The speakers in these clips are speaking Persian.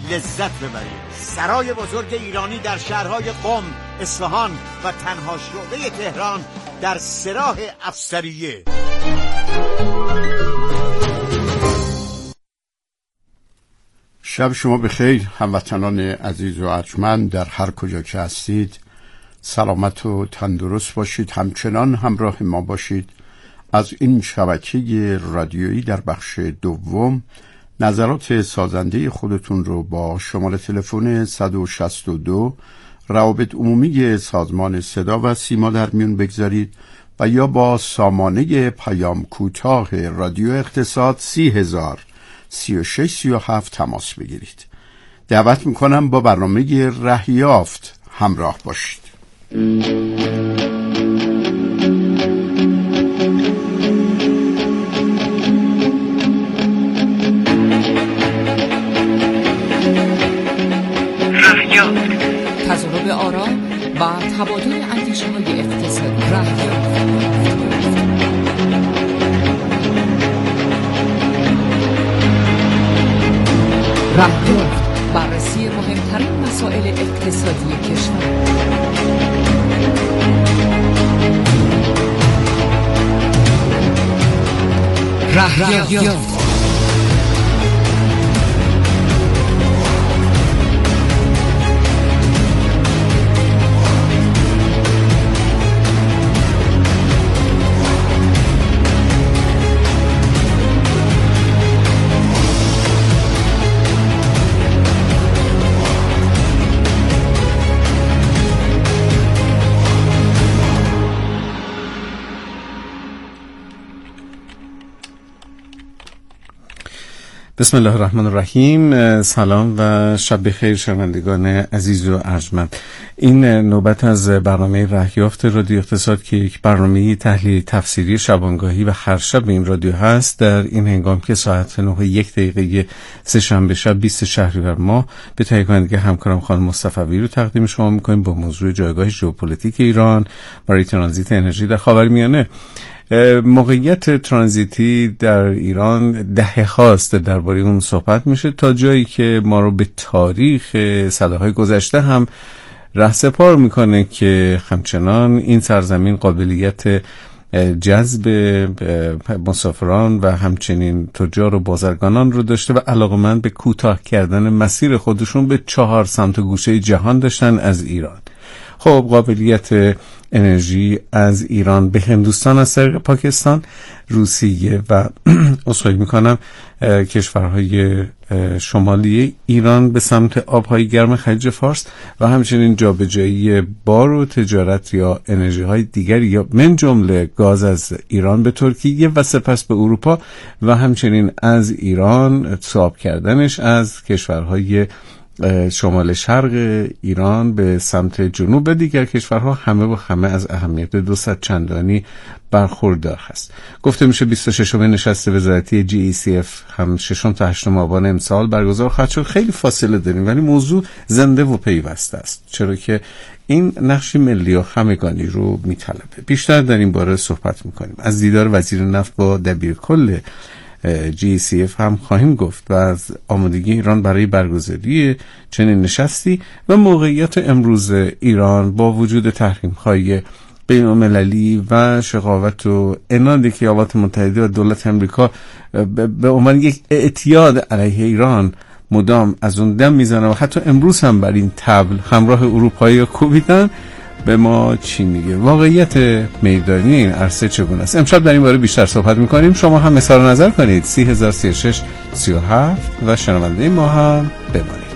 لذت ببرید. سرای بزرگ ایرانی در شهرهای قم، اصفهان و تنها شعبه تهران در سراح افسریه. شب شما بخیر هموطنان عزیز و ارجمند در هر کجا که هستید. سلامت و تندرست باشید، همچنان همراه ما باشید. از این شبکه رادیویی در بخش دوم نظرات سازنده خودتون رو با شماره تلفن 162 روابط عمومی سازمان صدا و سیما در میون بگذارید و یا با سامانه پیام کوتاه رادیو اقتصاد 30,000 3637 تماس بگیرید. دعوت میکنم با برنامه ره یافت همراه باشید. تضارب آرا و تبادل اندیشه‌های اقتصادی. رهیافت بررسی مهمترین مسائل اقتصادی کشور. رهیافت بسم الله الرحمن الرحیم. سلام و شب بخیر شنوندگان عزیز و ارجمند. این نوبت از برنامه رهیافت رادیو اقتصاد که یک برنامه تحلیل تفسیری شبانگاهی و هر شب این رادیو هست، در این هنگام که ساعت 9:01 سه‌شنبه شب 20 شهریور ماه به تهیه کننده همکارم خانم مصطفی رو تقدیم شما می‌کنیم با موضوع جایگاه ژئوپلیتیک ایران برای ترانزیت انرژی در خاورمیانه. موقعیت ترانزیتی در ایران دهه هاست درباره اون صحبت میشه، تا جایی که ما رو به تاریخ سالهای گذشته هم رهسپار میکنه که همچنان این سرزمین قابلیت جذب مسافران و همچنین تجار و بازرگانان رو داشته و علاقمند به کوتاه کردن مسیر خودشون به 4 سمت گوشه جهان داشتن از ایران. خب قابلیت انرژی از ایران به هندوستان از طریق پاکستان، روسیه و عذرخواهی میکنم کشورهای شمالی ایران به سمت آبهای گرم خلیج فارس و همچنین جابجایی بار و تجارت یا انرژی های دیگری یا من جمله گاز از ایران به ترکیه و سپس به اروپا و همچنین از ایران صادر کردنش از کشورهای شمال شرق ایران به سمت جنوب دیگر کشورها همه و همه از اهمیت 200 چندانی برخوردار هست. گفته میشه 26 نشست وزارتی GECF هم 6 تا 8 آبان امسال برگزار خواهد شد. خیلی فاصله داریم ولی موضوع زنده و پیوسته است، چرا که این نقش ملی و همگانی رو میطلبه. بیشتر در این باره صحبت میکنیم. از دیدار وزیر نفت با دبیرکل GECF هم خواهیم گفت و از آمادگی ایران برای برگزاری چنین نشستی و موقعیت امروز ایران با وجود تحریم‌های بین‌المللی و شقاوت و عنادی که ایالات متحده و دولت امریکا به عنوان یک اعتیاد علیه ایران مدام از اون دم میزنه و حتی امروز هم بر این طبل همراه اروپایی کوبیدن، به ما چی میگه؟ واقعیت میدانی این عرصه چگونه است؟ امشب در این باره بیشتر صحبت میکنیم. شما هم اظهار نظر کنید 30,03637 و شنونده ما هم بمانید.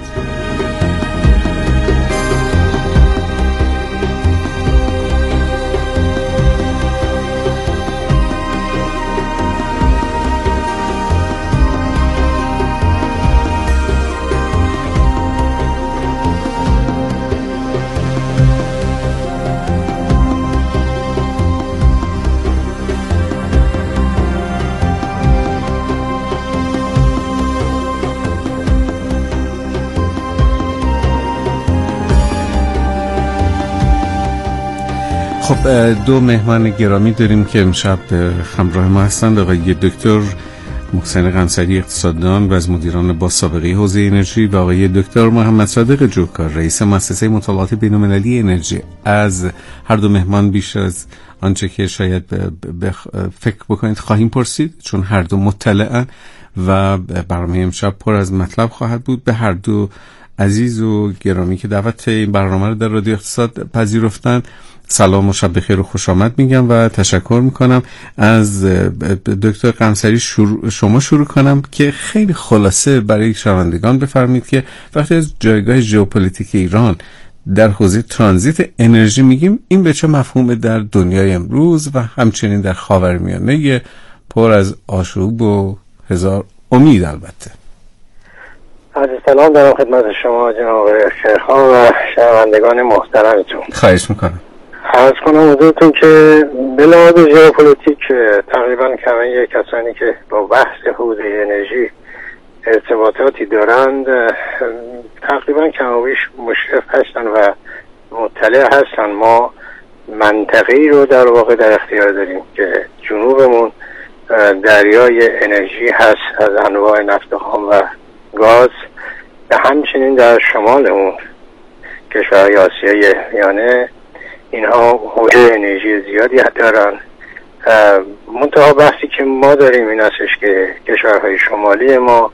خب 2 مهمان گرامی داریم که امشب همراه ما هستند. آقای دکتر محسن قمصری اقتصاددان و از مدیران با سابقه حوزه انرژی و آقای دکتر محمد صادق جوکار رئیس مؤسسه مطالعات بین‌المللی انرژی. از هر دو مهمان بیش از آنچه که شاید فکر بکنید خواهیم پرسید، چون هر دو مطلعن و برنامه امشب پر از مطلب خواهد بود. به هر دو عزیز و گرامی که دعوت این برنامه رو در رادیو اقتصاد پذیرفتن سلام و شب بخیر و خوش آمد میگم و تشکر میکنم. از دکتر قمصری شما شروع کنم که خیلی خلاصه برای شنوندگان بفرمایید که وقتی از جایگاه ژئوپلیتیک ایران در حوزه ترانزیت انرژی میگیم، این به چه مفهومه در دنیای امروز و همچنین در خاورمیانه پر از آشوب و هزار امید. البته عرض سلام دارم خدمت شما جناب خیرخواه و شنوندگان محترمتون. خواهش میکنم. عرض کنم حضورتون که به لحاظ ژئوپلیتیک تقریبا کمه کسانی که با بحث حوزه انرژی ارتباطاتی دارند تقریبا کمابیش مشرف هستن و مطلع هستن. ما منطقه‌ای رو در واقع در اختیار داریم که جنوبمون دریای انرژی هست از انواع نفت خام و گاز، و همچنین در شمالمون کشورهای آسیای میانه اینها حوزه انرژی زیادی دارن. منتها بحثی که ما داریم این استش که کشورهای شمالی ما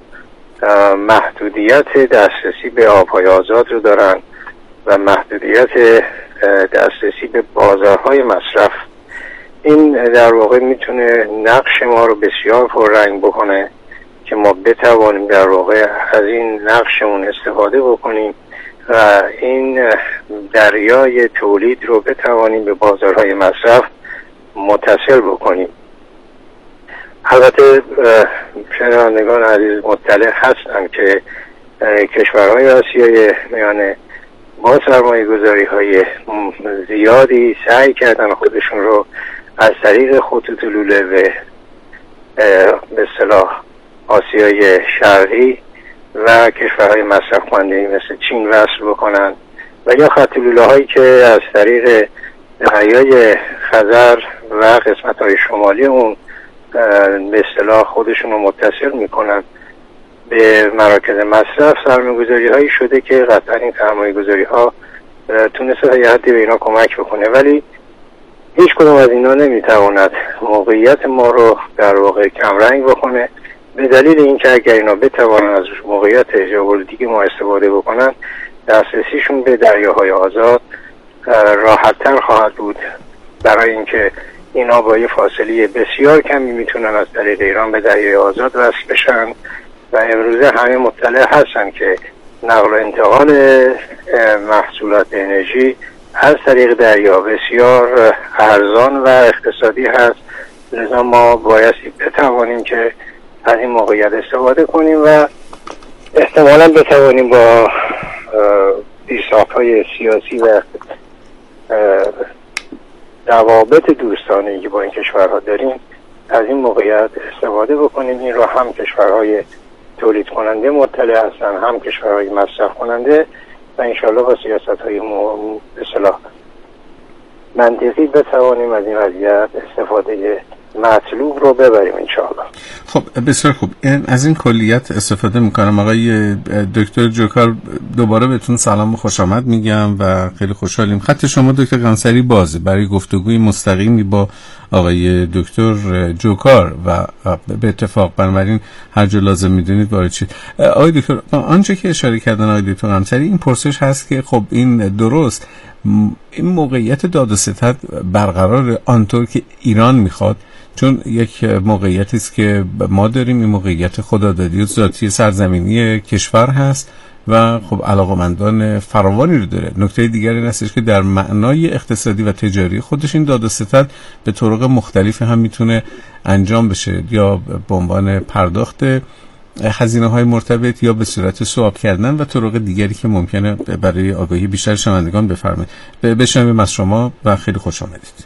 محدودیت دسترسی به آبهای آزاد رو دارن و محدودیت دسترسی به بازارهای مصرف. این در واقع میتونه نقش ما رو بسیار پررنگ بکنه که ما بتوانیم در واقع از این نقشمون استفاده بکنیم و این دریای تولید رو بتوانیم به بازارهای مصرف متصل بکنیم. البته شنوندگان عزیز مطلع هستند که کشورهای آسیای میانه با سرمایه گذاری های زیادی سعی کردن خودشون رو از طریق خطوط لوله به اصطلاح آسیای شرقی و کشورهای مصرف کننده مثل چین وصل بکنن و یا خط لوله هایی که از طریق دریای خزر و قسمت های شمالی اون به اصطلاح خودشون رو متصل میکنن به مراکز مصرف. سرمایه‌گذاری هایی شده که قطعا این سرمایه‌گذاری ها تونسته تا یه حدی به اینا کمک بکنه، ولی هیچ کدوم از اینا نمیتواند موقعیت ما رو در واقع کمرنگ بکنه، به دلیل اینکه اگر اینا بتوانن از موقعیت ژئوپلیتیک ما استفاده بکنن دسترسیشون به دریاهای آزاد راحت‌تر خواهد بود، برای اینکه اینا با یه فاصله بسیار کمی میتونن از طریق ایران به دریای آزاد وصل بشن و امروزه همه مطلع هستن که نقل و انتقال محصولات انرژی از طریق دریا بسیار ارزان و اقتصادی هست. لذا ما بایستی بتوانیم که از این موقعیت استفاده کنیم و احتمالاً بتوانیم با پیشرفت‌های سیاسی و روابط دوستانه‌ای که با این کشورها داریم از این موقعیت استفاده بکنیم. این را هم کشورهای تولید کننده مطلع هستن، هم کشورهای مصرف کننده، و انشاءالله با سیاست‌های اصلاح منطقی بتوانیم از این وضعیت استفاده مطلوب رو ببریم انشاءالله. خب بسیار خوب، از این کلیت استفاده میکنم. آقای دکتر جوکار دوباره بهتون سلام و خوش آمد میگم و خیلی خوشحالیم. خط شما دکتر قمصری بازه برای گفتگوی مستقیمی با آقای دکتر جوکار و به اتفاق بنابراین هر جا لازم میدونید وارد شید. آقای دکتر، آنچه که اشاره کردن آقای دکتر قمصری این پرسش هست که خب این درست، این موقعیت داد و ستد برقرار آنطور که ایران میخواد، چون یک موقعیتی است که ما داریم، این موقعیت خدادادی و ذاتی سرزمینی کشور هست و خب علاقمندان فراوانی رو داره. نکته دیگر این هستش که در معنای اقتصادی و تجاری خودش این داد و ستد به طرق مختلف هم میتونه انجام بشه، یا به عنوان پرداخت هزینه‌های مرتبط یا به صورت سواب کردن و طرق دیگری که ممکنه برای آگاهی بیشتر شنوندگان بفرمایید. بشنویم از شما و خیلی خوش آمدید.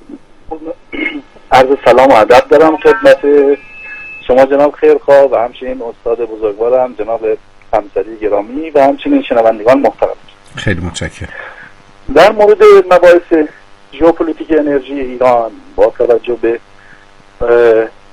عرض سلام و ادب دارم خدمت شما جناب خیرخواه و همچنین استاد بزرگوارم جناب قمصری گرامی و همچنین شنوندگان محترم. خیلی متشکرم. در مورد مباحث ژئوپلیتیک انرژی ایران با توجه به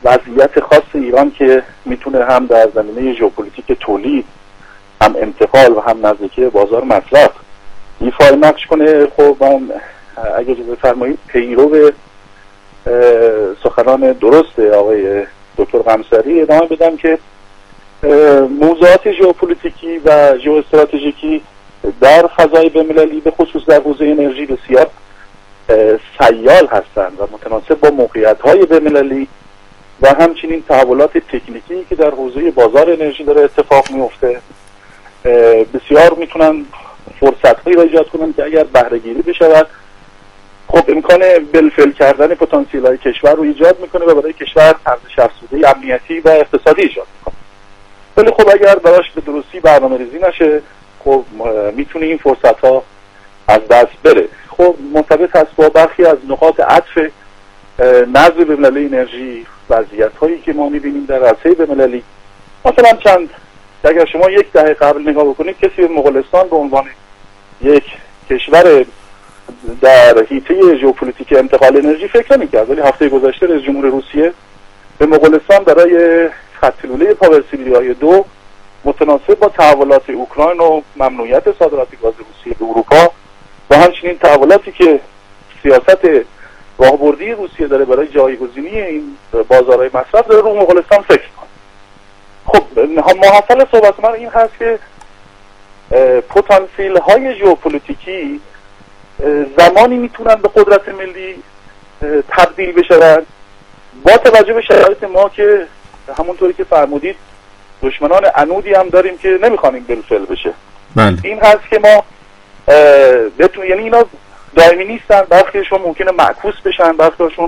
وضعیت خاص ایران که میتونه هم در زمینه ژئوپلیتیک تولید، هم انتقال و هم نزدیکی بازار مصرف ایفای نقش کنه. خب من اگه اجازه بفرمایید پیرو سخنان درست آقای دکتر قمصری ادامه بدم که موضوعات ژئوپلیتیکی و ژئواستراتژیکی در فضای بین‌المللی به خصوص در حوزه انرژی بسیار سیال هستند و متناسب با موقعیت‌های بین‌المللی و همچنین تحولات تکنیکی که در حوزه بازار انرژی داره اتفاق میفته بسیار میتونن فرصت‌هایی را ایجاد کنن که اگر بهره‌گیری بشود خب امکان بالفعل کردن پتانسیل‌های کشور رو ایجاد میکنه و برای کشور ارزش افزوده امنیتی و اقتصادی ایجاد میکنه. ولی خب اگر براش به درستی برنامه‌ریزی نشه خب میتونه این فرصت‌ها از دست بره. خب مرتبط هست با برخی از نقاط عطف نظم بین‌المللی انرژی، وضعیت‌هایی که ما می‌بینیم در عرصه بین‌المللی. مثلا اگر شما یک دهه قبل نگاه بکنید کسی به مغولستان به عنوان یک کشور در حیطه ژئوپلیتیک انتقال انرژی فکر نمی‌کرد، ولی هفته گذشته رئیس جمهور روسیه به مغولستان برای خط لوله پاورسیلیای 2 متناسب با تحولات اوکراین و ممنوعیت صادرات گاز روسیه به اروپا و همچنین تحولاتی که سیاست راهبردی روسیه داره برای جایگزینی این بازارهای مصرف داره رو مغولستان فکر کنه. خب محصل صحبت من این هست که پتانسیل های ژئوپلیتیکی زمانی میتونن به قدرت ملی تبدیل بشن با توجه به شرایط ما که همونطوری که فرمودید دشمنان عنودی هم داریم که نمیخوان این بالفعل بشه. بله. این هست که ما یعنی اینا دائمی نیستن، برخیشون ممکنه معکوس بشن، برخیشون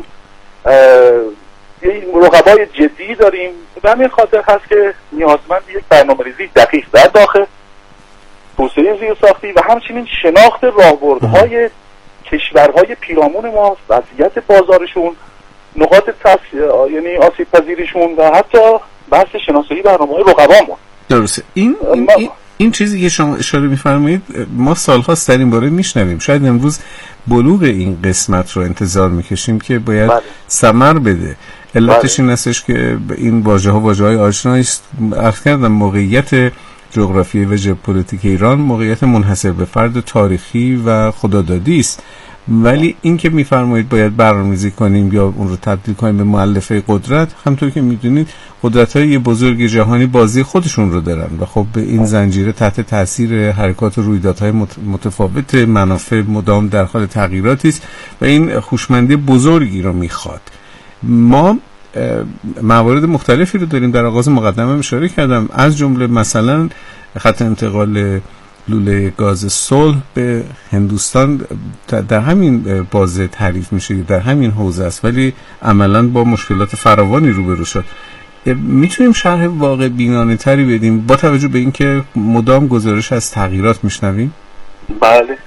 رقبای جدی داریم. به همین خاطر هست که نیازمند یک برنامه‌ریزی دقیق در داخل توسعه زیرساختی و همچنین شناخت راهبردهای کشورهای پیرامون ما، وضعیت بازارشون، نقاط یعنی آسیب پذیریشون و حتی بحث شناسایی برنامه‌های رقبامون. درسته. این چیزی که شما اشاره می‌فرمایید ما سال‌هاست در این باره میشنویم. شاید امروز بلوغ این قسمت رو انتظار می‌کشیم که باید ثمر بده. علتش این هستش که این واژه‌های آشنایی است. عرض کردم موقعیت جغرافیایی و ژئوپلیتیک ایران موقعیت منحصر به فرد تاریخی و خدادادی است، ولی این که میفرمایید باید برنامه‌ریزی کنیم یا اون رو تبدیل کنیم به مؤلفه قدرت، همونطور که میدونید قدرت‌های بزرگ جهانی بازی خودشون رو دارن و خب این زنجیره تحت تاثیر حرکات و رویدادهای متفاوت منافع مدام در حال تغییراتی است و این هوشمندی بزرگی رو میخواد. ما موارد مختلفی رو داریم، در آغاز مقدمه اشاره کردم، از جمله مثلا خط انتقال لوله گاز صلح به هندوستان در همین بازه تعریف میشه، در همین حوزه است، ولی عملا با مشکلات فراوانی روبرو شد. میتونیم شرح واقع بینانه تری بدیم با توجه به اینکه مدام گزارش از تغییرات میشنویم؟ بله.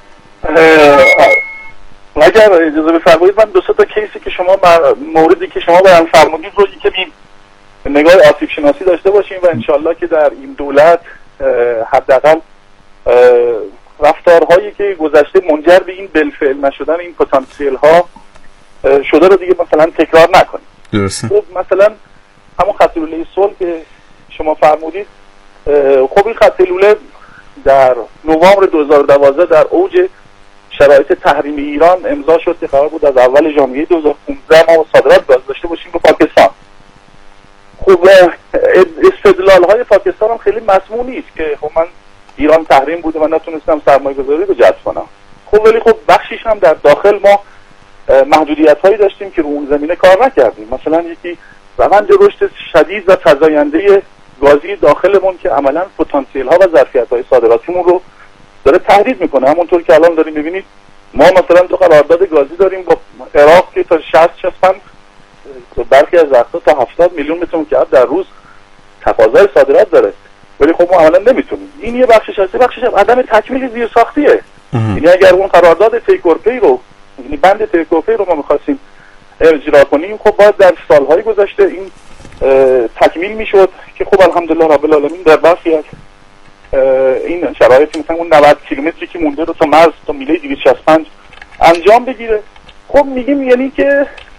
اگر اجازه بفرمایید من دو سه تا کیسی که شما موردی که شما بیان فرمودید رو که نگاه آسیب شناسی داشته باشیم و انشالله که در این دولت حداقل رفتارهایی که گذشته منجر به این بالفعل نشدن این پتانسیل ها شده رو دیگه مثلا تکرار نکنیم. درسته. خب مثلا همون خط لوله صلح که شما فرمودید، خب این خط لوله در نوامبر 2012 در اوج شرایط تحریم ایران امضا شد که قرار بود از اول ژانویه 2015 ما صادرات گاز داشته باشیم به پاکستان. خب استدلال های پاکستان هم خیلی مسموع نیست که خب من ایران تحریم بوده و نتونستم سرمایه گذاری رو جذب کنم. خب ولی خب بخشیش هم در داخل ما محدودیت هایی داشتیم که رو اون زمینه کار نکردیم. مثلا یکی روند رشد شدید و فزاینده گازی داخلمون که عملا پتانسیل ها و ظرفیت های صادراتیمون رو داره تهدید میکنه. همونطور که الان داریم میبینید ما مثلا دو قرارداد گازی داریم با عراق که تا 60-65 برخی از وقتا تا 70 میلیون متر مکعب در روز تقاضای صادرات داره، ولی خب ما عملا نمیتونیم. این یه بخشش هست. بخشش هم عدم تکمیل زیرساختیه. یعنی اگر اون قرارداد تیکورپی رو، یعنی بند تیکورپی رو ما می‌خواستیم اجرا کنیم، خب باید در سالهای گذشته این تکمیل میشد که خب الحمدلله رب العالمین در برخی از این شرایطی مثلا اون 90 کیلومتری که مونده رو تا مرز تا میله 265 انجام بگیره. خب میگیم یعنی که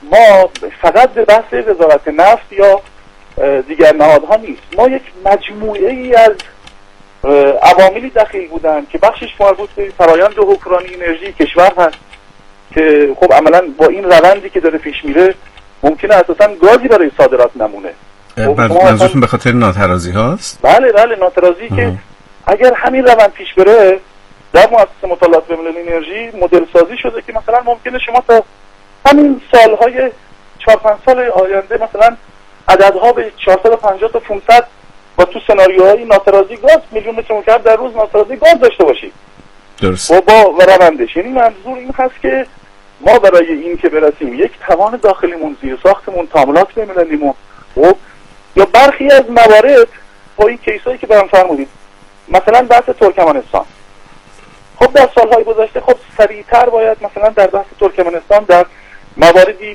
ما فقط به بحث وزارت نفت یا دیگر نهادها نیست، ما یک مجموعه ای از عواملی دخیل بودن که بخشش مربوط به فرایند حکمرانی انرژی کشور هست که خب عملا با این روندی که داره پیش میره ممکنه اساسا گازی برای صادرات نمونه. منظورتون به خاطر ناترازی هاست؟ بله ناترازی که اگر همین روند پیش بره در مؤسسه مطالعات بین‌المللی انرژی مدل سازی شده که مثلا ممکنه شما تا همین سالهای 4-5 سال آینده مثلا عددها به 450 تا 500 و تو سناریوهای ناترازی گاز میلیون متر مکعب در روز ناترازی گاز داشته باشید. درست. و با روندش، یعنی منظور این هست که ما برای این که برسیم یک توان داخلیمون، زیرساختمون، تعاملات بین‌المللیمون و یا برخی از موارد با این کیسایی که برام فرمودید، مثلا بحث ترکمنستان، خب در سالهای گذشته خب سریعتر باید مثلا در بحث ترکمنستان در مواردی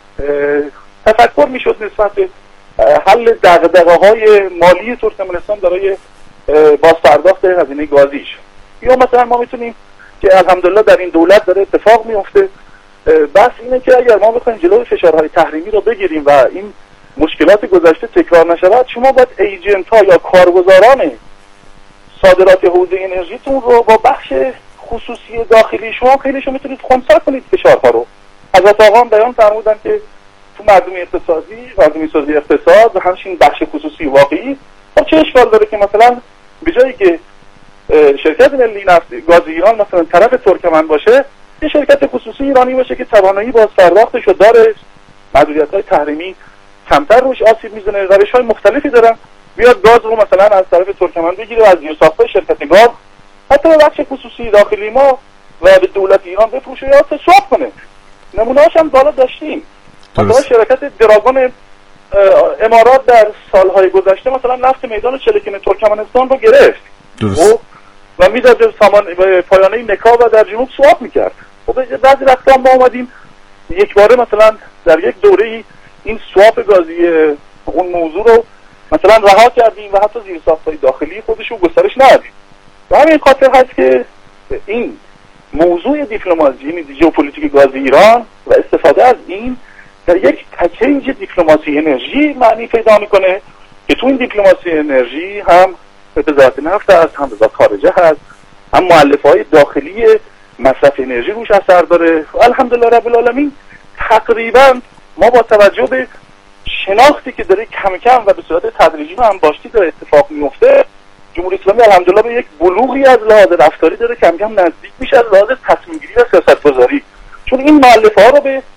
تفکر میشد نسبت به حل دغدغه‌های مالی ترکمنستان برای بازپرداخت هزینه گازیش. یا مثلا ما میتونیم که الحمدلله در این دولت داره اتفاق میفته، بس اینه که اگر ما بخوایم جلوی فشارهای تحریمی رو بگیریم و این مشکلات گذشته تکرار نشود، شما باید ایجنت ها یا کارگزاران صادرات حوزه انرژیتون رو با بخش خصوصی داخلی شما خیلیشو میتونید خنثی کنید فشارها رو. حضرت آقا هم بیان فرمودن که تو مردمی سازی اقتصاد و همچنین بخش خصوصی واقعی چه اشکال داره که مثلا به جایی که شرکت ملی نفت گاز ایران مثلا طرف ترکمن باشه، یه شرکت خصوصی ایرانی باشه که توانایی بازپرداختشو داره، محدودیت‌های تحریمی کمتر روش آسیب میزنه، روش‌های مختلفی دارن، بیاد گاز رو مثلا از طرف ترکمن بگیره و از زیرساخت‌های شرکت گاز حتی به بخش خصوصی داخلی ما و به دولت ایران بفروشه یا سواب کنه. نمونه‌هاش هم بالا داشتیم. مثلا شرکت دراگون امارات در سالهای گذشته مثلا نفت میدان چلکین ترکمنستان رو گرفت و میداد سامان پایانه نکا و در جنوب سواب میکرد. خب بعضی وقتا ما اومدیم یک باره مثلا در یک دوره این سواب گازی اون موضوع رو مثلا رها کردیم و حتی زیرساخت‌های داخلی خودش رو گسترش ندادیم. و همین خاطر هست که این موضوع دیپلماسی، یعنی ژئوپلیتیک گاز ایران و استفاده از این در یک پکیج دیپلماسی انرژی معنی پیدا میکنه که تو این دیپلماسی انرژی هم وزارت نفت هست، هم وزارت خارجه هست، هم مؤلفه‌های داخلی مصرف انرژی روش اثر داره. الحمدلله رب العالمین تقریبا ما با توجه به شناختی که داره کم کم و به صورت تدریجی و انباشتی داره اتفاق میفته، جمهوری اسلامی الحمدلله به یک بلوغی از لحاظ رفتاری داره کم کم نزدیک میشه از لحاظ تصمیم گیری و سیاست‌گذاری، چون این مؤلفه‌ها رو به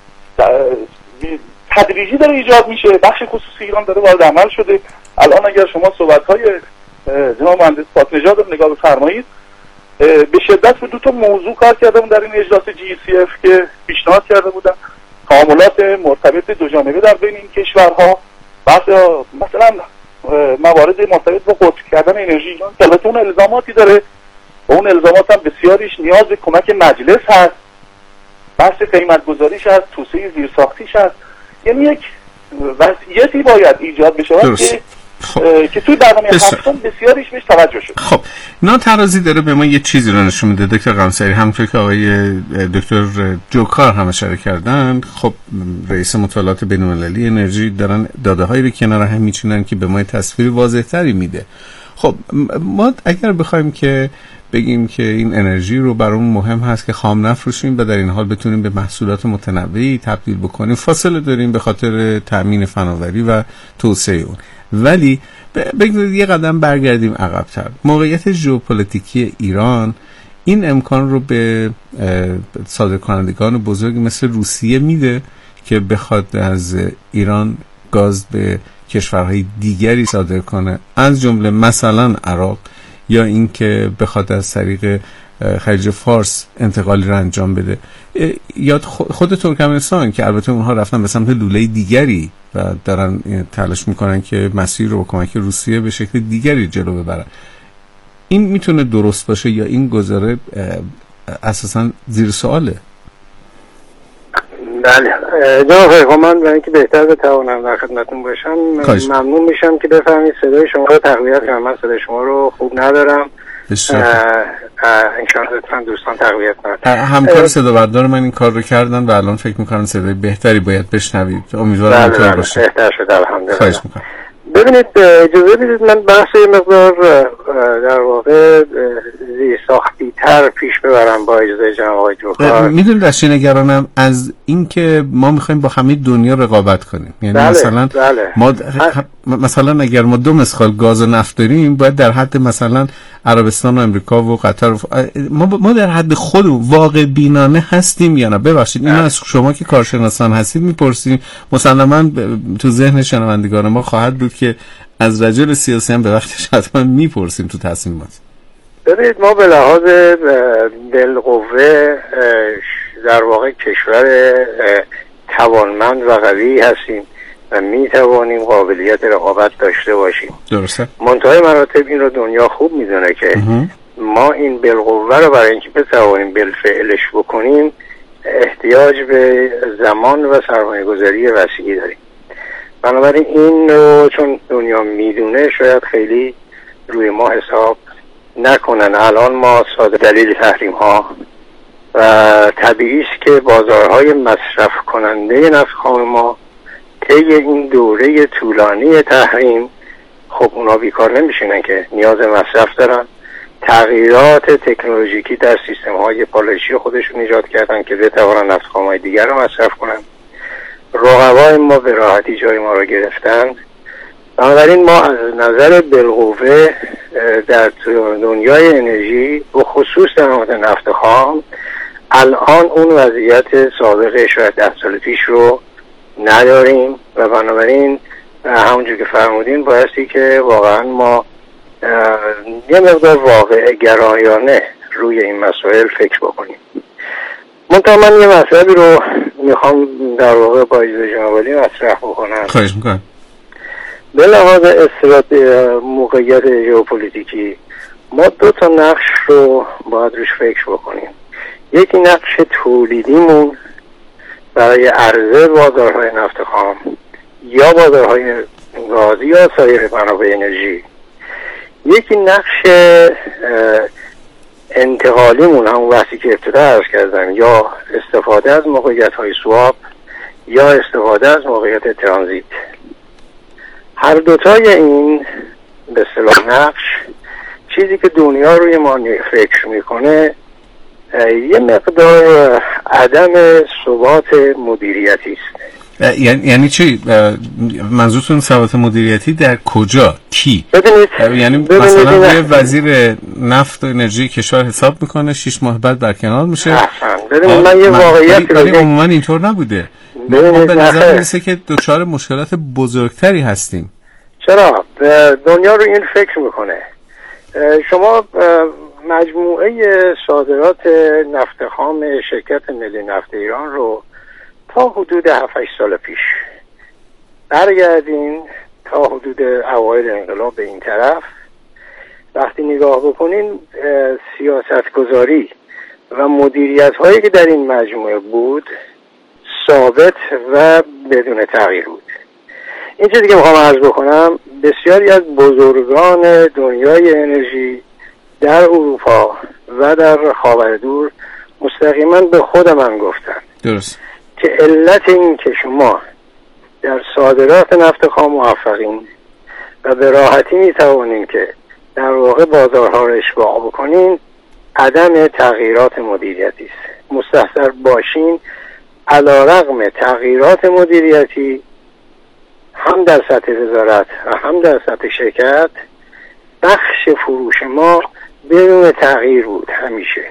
تدریجی داره ایجاد میشه. بخش خصوصی ایران داره وارد عمل شده. الان اگر شما صحبت‌های جناب مهندس پاکنژاد رو نگاه بفرمایید، به شدت به دو تا موضوع کار کردم در این اجلاس GCF که پیشنهاد کرده بودن، تعاملات مرتبط دو جانبه در بین این کشورها، مثلا موارد مرتبط با قطع کردن انرژی ایران که البته اون الزاماتی داره و اون الزامات هم بسیاریش نیاز به کمک مجلس هست، بحث قیمت گذاریش هست، توسعه زیرساختیش هست، یعنی یک وضعیتی باید ایجاد بشه که توی برنامه هفتم بسیاریش بهش توجه شد. خب ناترازی داره به ما یه چیزی رو نشون میده دکتر قمصری، همونطور که آقای دکتر جوکار هم اشاره کردن. خب رئیس مطالعات بین‌المللی انرژی دارن داده‌هایی رو کنار هم میچینن که به ما تصویر واضح‌تری میده. خب ما اگر بخوایم که بگیم که این انرژی رو برامون مهم هست که خام نفروشیم و در این حال بتونیم به محصولات متنوعی تبدیل بکنیم، فاصله داریم به خاطر تامین فناوری و توسعه اون. ولی بگذارید یه قدم برگردیم عقب‌تر. موقعیت ژئوپلیتیکی ایران این امکان رو به صادرکنندگان بزرگ مثل روسیه میده که بخواد از ایران گاز به کشورهای دیگری صادر کنه، از جمله مثلا عراق، یا اینکه بخواد از طریق خلیج فارس انتقالی رو انجام بده، یا خود ترکمنستان که البته اونها رفتن به سمت لوله دیگری و دارن تلاش میکنن که مسیر رو با کمک روسیه به شکل دیگری جلو ببرن. این میتونه درست باشه یا این گزاره اساسا زیر سواله؟ بله جناب آقای، من برای اینکه بهتر بتوانم در خدمتتون باشم ممنون میشم که بفهمید صدای شما رو تقویت کنم. من صدای شما رو خوب ندارم. انشاءالله لطفا دوستان تقویت کنند. همکار صدا بردار من این کار رو کردن و الان فکر میکنم صدای بهتری باید بشنوید. امیدوارم اینطور باشه. بهتر شد الحمدلله. خواهش میکنم. ببینید اجازه بدید من بحث مقدار در واقع زیرساختی تر پیش ببرم با اجازه جناب آقای جوکار. میدونید داشتی نگرانم از اینکه ما میخوایم با همه دنیا رقابت کنیم. یعنی مثلا ما مثلا اگر ما 2 مسخال گاز و نفت داریم باید در حد مثلا عربستان و امریکا و قطر ما در حد خود واقع بینانه هستیم یا نه؟ ببخشید اینو از شما که کارشناسان هستید میپرسیم. مسلماً تو ذهن شنوندگان ما خواهد بود که از رجل سیاسی هم به وقتش حتما میپرسیم تو تصمیمات. ببینید ما به لحاظ بالقوه در واقع کشور توانمند و قوی هستیم و میتوانیم قابلیت رقابت داشته باشیم. درسته. منتهای مراتب این رو دنیا خوب میدونه که ما این بالقوه رو برای اینکه بتوانیم بالفعلش بکنیم احتیاج به زمان و سرمایه گذاری وسیعی داریم. بنابراین این رو چون دنیا میدونه شاید خیلی روی ما حساب نکنن. الان ما ساده دلیل تحریم ها و طبیعی است که بازارهای مصرف کننده نفت خام ما طی این دوره طولانی تحریم خب اونا بیکار نمیشینن که نیاز مصرف دارن. تغییرات تکنولوژیکی در سیستم های پالایشی خودشون ایجاد کردن که بتوانن نفت خام های دیگر رو مصرف کنن. رقبای ما به راحتی جای ما رو گرفتن. بنابراین ما از نظر بالقوه در دنیای انرژی و خصوص در مورد نفت خام الان اون وضعیت سابقه شاید 10 سال پیش رو نداریم و بنابراین همونجور که فرمودین بایستی که واقعا ما یه مقدار واقع گرایانه روی این مسائل فکر بکنیم. منتها من یه مسئله رو میخوام در واقع با اجازه جناب عالی مطرح بکنم. خواهش میکنم. به لحاظ موقعیت ژئوپلیتیکی ما 2 تا نقش رو باید روش فکر بکنیم. یکی نقش تولیدیمون برای عرضه بازارهای نفت خام یا بازارهای گاز یا سایر منابع انرژی. یکی نقش انتقالیمون همون وقتی که ابتدا عرض کردم یا استفاده از موقعیت‌های سواب یا استفاده از موقعیت ترانزیت. هر دوتای این به اصطلاح نقش چیزی که دنیا روی ما فکر میکنه یه مقدار عدم ثبات مدیریتی است. یعنی چی؟ منظورتون ثبات مدیریتی در کجا؟ کی؟ یعنی مثلا یه وزیر نفت و انرژی کشور حساب میکنه 6 ماه بعد برکنار میشه. ببینید من یه واقعیت ولی عموما اینطور نبوده. ما به نظر میرسه که دچار مشکلات بزرگتری هستیم. چرا؟ دنیا رو این فکر میکنه. شما مجموعه صادرات نفت خام شرکت ملی نفت ایران رو تا حدود 7-8 سال پیش برگردین تا حدود اوایل انقلاب به این طرف وقتی نگاه بکنین سیاستگذاری و مدیریت هایی که در این مجموعه بود ثابت و بدون تغییر بود. این چیزی که میخوام عرض بکنم بسیاری از بزرگان دنیای انرژی در اروپا و در خاورمیانه مستقیما به خود من گفتن درست که علت این که شما در صادرات نفت خام موفقین و به راحتی میتوانین که در واقع بازارها رو اشباع بکنین عدم تغییرات مدیریتی است. مستحضر باشین علیرغم تغییرات مدیریتی هم در سطح وزارت و هم در سطح شرکت بخش فروش ما بدون تغییر بود همیشه.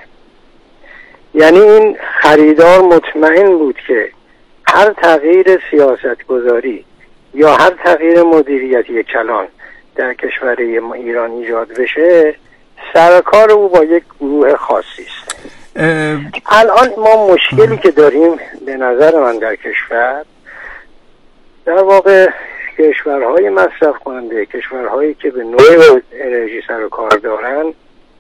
یعنی این خریدار مطمئن بود که هر تغییر سیاست گذاری یا هر تغییر مدیریتی کلان در کشور ایران ایجاد بشه سرکار او با یک گروه خاصی است. الان ما مشکلی که داریم به نظر من در کشور در واقع کشورهای مصرف کننده، کشورهایی که به نوع انرژی سر و کار دارن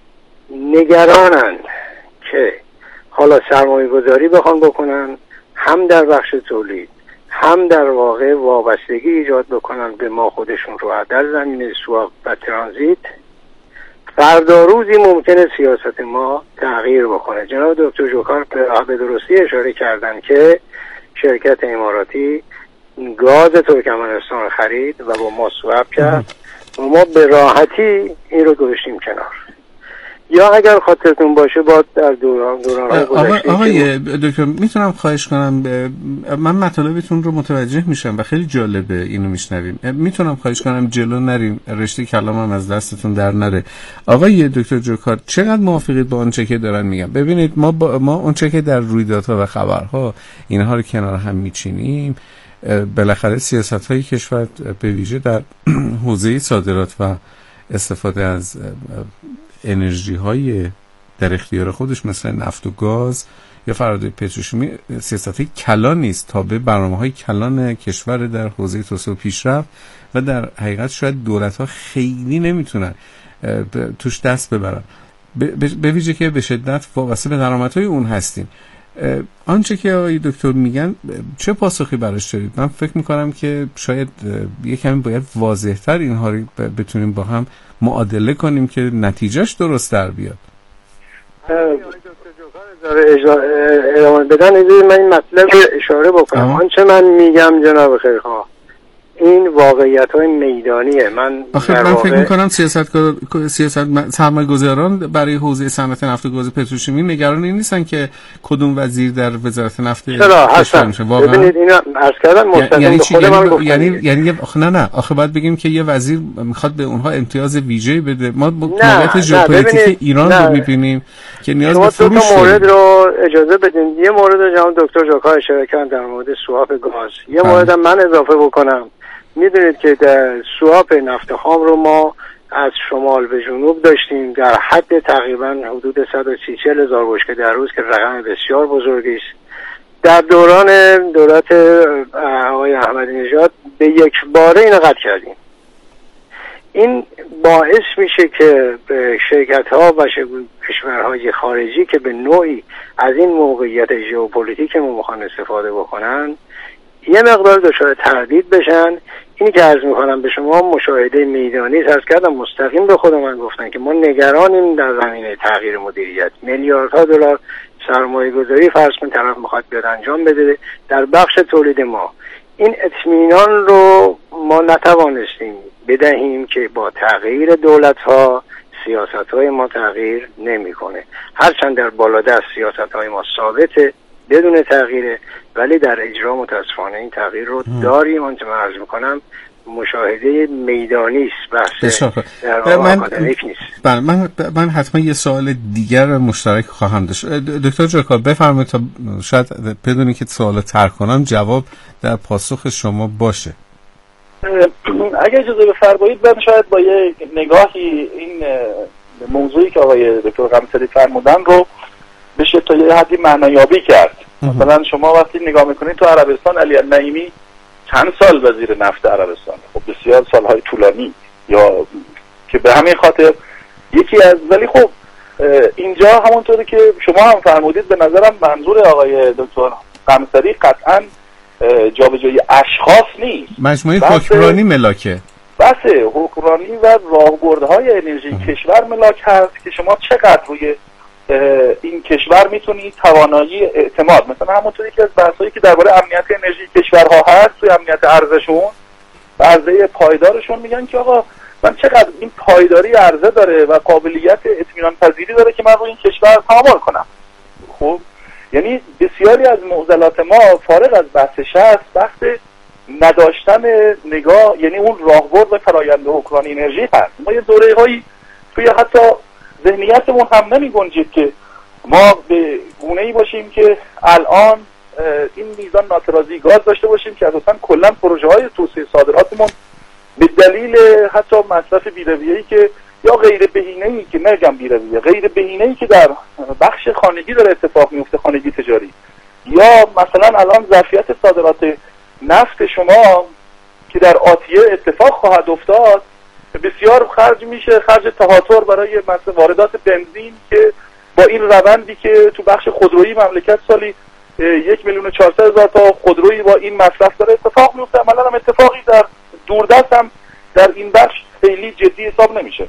نگرانند که حالا سرمایه گذاری بخوان بکنن هم در بخش تولید هم در واقع وابستگی ایجاد بکنن به ما خودشون رو در زمینه سواب و ترانزیت فردا روزی ممکنه سیاست ما تغییر بکنه. جناب دکتر جوکار به درستی اشاره کردن که شرکت اماراتی گاز ترکمنستان خرید و با ما سواب کرد و ما به راحتی این رو گذاشتیم کنار. یا اگر خاطرتون باشه با در دوران گذشته آقای دکتر میتونم خواهش کنم، من مطالبتون رو متوجه میشم و خیلی جالبه اینو میشنویم، میتونم خواهش کنم جلو نریم، رشته کلامم از دستتون در نره. آقای دکتر جوکار چقدر موافقید با آنچه که دارن میگم؟ ببینید ما اونچه که در رویدادها و خبرها اینها رو کنار هم میچینیم، بالاخره سیاست‌های کشور به ویژه در حوزه صادرات و استفاده از انرژی های در اختیار خودش مثل نفت و گاز یا فرآیند پتروشیمی سیاست کلان نیست، تابع برنامه‌های کلان کشور در حوزه توسعه و پیشرفت و در حقیقت شاید دولت‌ها خیلی نمیتونن توش دست ببرن، به ویژه که به شدت وابسته به درآمدهای اون هستیم. آنچه که آقای دکتر میگن چه پاسخی براش دارید؟ من فکر میکنم که شاید یه کمی باید واضح‌تر اینها رو بتونیم با هم معادله کنیم که نتیجهش درست در بیاد. ادامه بدن من این مطلب اشاره بکنم. آنچه من میگم جناب خیرخواه این واقعیت‌های میدانیه. من فکر می‌کنم سیاست سرمایه‌گذاران برای حوزه صنعت نفت و گاز پتروشیمی نگران این نیستن که کدوم وزیر در وزارت نفت کشور میشه. ببینید اینو عرض کردم مستقیم به خود من گفتم. یعنی نه آخه باید بگیم که یه وزیر میخواد به اونها امتیاز ویژه‌ای بده. ما موقعیت ژئوپلیتیک ایران رو می‌بینیم که نیاز به فروش داره. مورد رو اجازه بدین. یه مورد جناب دکتر جوکار اشاره کردن در مورد سواب گاز. یه مورد من اضافه بکنم. میدونید که در سواب نفت خام رو ما از شمال به جنوب داشتیم در حد تقریبا حدود 130 هزار بشکه در روز که رقم بسیار بزرگی است. در دوران دولت آقای احمدی نژاد به یک باره اینو قطع کردیم. این باعث میشه که شرکت‌ها و کشورهای خارجی که به نوعی از این موقعیت ژئوپلیتیک ما میخوان استفاده بکنن یه مقدار دچار تردید بشن. اینی که عرض میکنم به شما مشاهده میدانی عرض کردم، مستقیم به خود من گفتن که ما نگرانیم در زمینه تغییر مدیریت. میلیاردها دلار سرمایه گذاری فرض کن طرف میخواد بیاد انجام بده در بخش تولید ما. این اطمینان رو ما نتوانستیم بدهیم که با تغییر دولت‌ها سیاست‌های ما تغییر نمی‌کنه. هرچند در بالادست سیاست‌های ما ثابته بدون تغییره، ولی در اجرا متاسفانه این تغییر رو داریم. آنچه من عرض میکنم مشاهده میدانی است، بحث در آکادمیک نیست. بله، من حتما یه سوال دیگر مشترک خواهم داشت. دکتر جوکار بفرمایید تا شاید بدونی که سوال طرح کنم جواب در پاسخ شما باشه. اگه اجازه بفرمایید من شاید با یه نگاهی این موضوعی که آقای دکتر قمصری فرمودن رو بشه تا یه حدی معنایابی کرد. مثلا شما وقتی نگاه میکنید تو عربستان علی النعیمی چند سال وزیر نفت عربستان، خب بسیار سالهای طولانی، یا که به همین خاطر یکی از، ولی خب اینجا همونطوری که شما هم فرمودید به نظرم منظور آقای دکتر قمصری قطعا جابجایی اشخاص نیست، مجموعه حکمرانی ملاکه، بسه حکمرانی و راهبردهای انرژی کشور ملاک هست که شما چقدر روی این کشور میتونی توانایی اعتماد، مثلا همونطوری که از بحثایی که درباره امنیت انرژی کشورها هست توی امنیت ارزشون و عرضه پایدارشون میگن که آقا من چقدر این پایداری عرضه داره و قابلیت اطمینان پذیری داره که من روی این کشور تعامل کنم. خب یعنی بسیاری از معضلات ما فارغ از بحث شخص بحث نداشتن نگاه، یعنی اون راهبرد و فرآیند حکمرانی انرژی هست. ما یه دوره‌هایی توی حتی ذهنیتمون هم نمی گنجید که ما به گونه‌ای باشیم که الان این میزان ناترازی گاز داشته باشیم که اساساً کلا پروژه‌های توسعه صادراتمون به دلیل حتی مصرف بی‌رویه‌ای که یا غیر بهینه‌ای که نگم بی‌رویه، غیر بهینه‌ای که در بخش خانگی داره اتفاق میفته، خانگی تجاری، یا مثلا الان ظرفیت صادرات نفت شما که در آتیه اتفاق خواهد افتاد بسیار خرج میشه، خرج تهاتر برای مثلا واردات بنزین که با این روندی که تو بخش خودرویی مملکت سالی 1,400,000 تا خودرویی با این مصرف داره اتفاق میفته، عملاً هم اتفاقی در دوردست هم در این بخش خیلی جدی حساب نمیشه.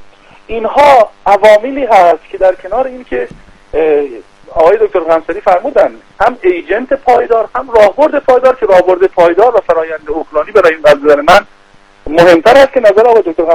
اینها عواملی هست که در کنار این که آقای دکتر قمصری فرمودن هم ایجنت پایدار هم راهبرد پایدار، که راهبرد پایدار و فرآیند اوکراینی برای این نظر من مهمتر است که نظر آقای دکتر